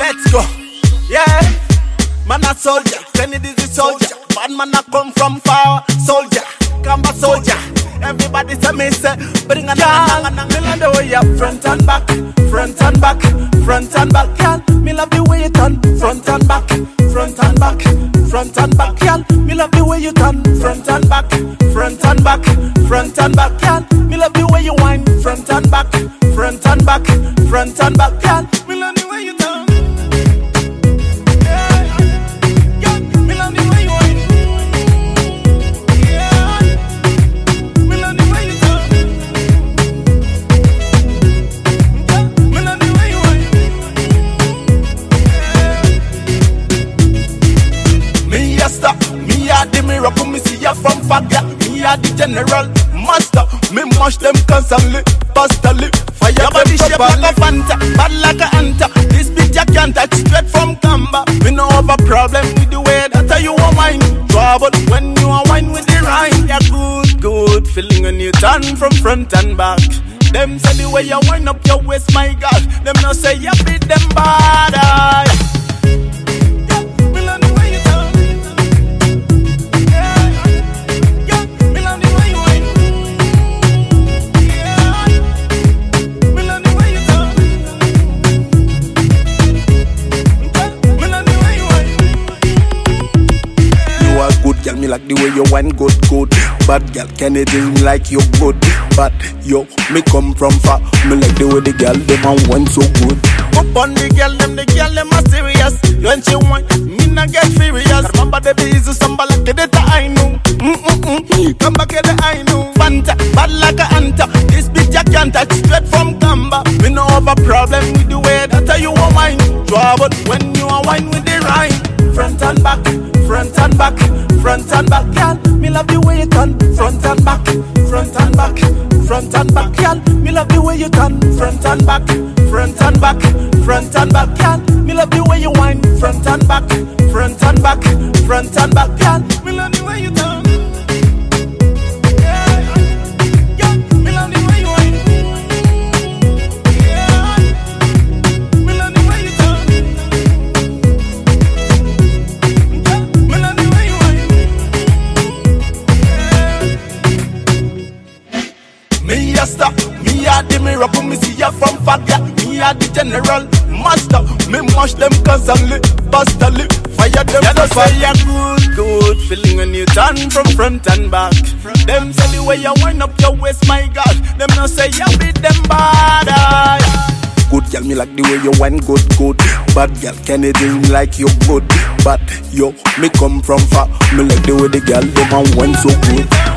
Let's go. Yeah. Man a soldier, Kennedy's a soldier. Bad man a come from far, soldier, Kamba soldier. Everybody say me say, bring a nang. Me love the way you front and back, front and back, front and back, girl. Me love the way you turn, front and back, front and back, front and back, girl. Me love the way you turn, front and back, front and back, front and back, girl. Me love the way you whine, front and back, front and back, front and back, girl. Me love the way you turn. From Fagga, me a the general master. Me mash them constantly, constantly. Fire your body shape like a Fanta, bad like a anta. This bitch I can't touch straight from Kamba. We no have a problem with the way that you are wine. Trouble when you are wine with the rhyme. Yeah, good, good feeling when you turn from front and back. Them say the way you wind up your waist, my God. Them no say you beat them bad. Girl, me like the way you wine good, good. Bad girl, Kennedy me like you good. But yo, me come from far. Me like the way the girl them and wine so good. Up on the girl them are serious. When she wine, me not get furious. Remember the bees who samba like the data I know. Come back here the I know. Fanta, bad like a anta. This bitch I can't touch straight from Kamba. Me no have a problem with the way that you are wine. Trouble when you are wine with the rhyme. Front and back, front and back, front and back, girl. Me love the way you turn, front and back, front and back, front and back, girl. Me love the way you turn, front and back, front and back, front and back, girl. Me love the way you whine, front and back, front and back, front and back, girl. Me love the way you turn. Me a the miracle, me see ya from Fagga. Me a the general master. Me mash them constantly, constantly. Fire them to fire. Good, good feeling when you turn from front and back. Them say the way you wind up your waist, my God. Them no say you beat them bad. Good girl, me like the way you wine good, good. Bad girl, Kennedy me like you good. But yo, me come from far. Me like the way the girl them and wine so good.